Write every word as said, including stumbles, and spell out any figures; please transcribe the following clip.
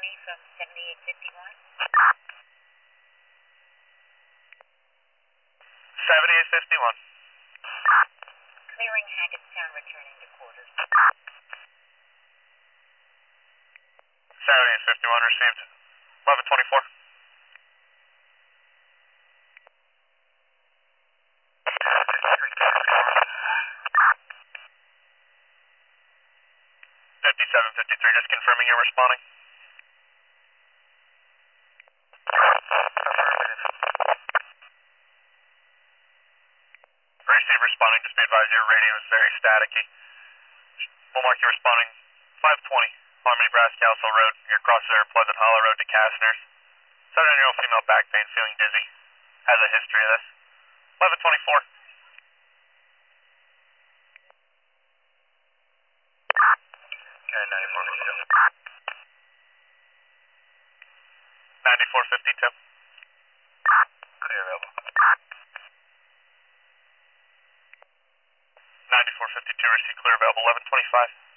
County from seventy-eight fifty-one. seventy-eight fifty-one. Clearing Hackettstown, returning to quarters. seventy-eight fifty-one received. eleven twenty-four. fifty-seven fifty-three, just confirming you're responding. Receive responding, just be advised your radio is very staticky. We'll mark you responding five twenty, Harmony Brass Castle Road. Your crosses are Pleasant Hollow Road to Castner's. seventeen-year-old female back pain, feeling dizzy. Has a history of this. eleven twenty-four. Okay, ninety-four fifty-two. ninety-four fifty-two. Clear available. ninety-four fifty-two, receive clear available, eleven twenty-five.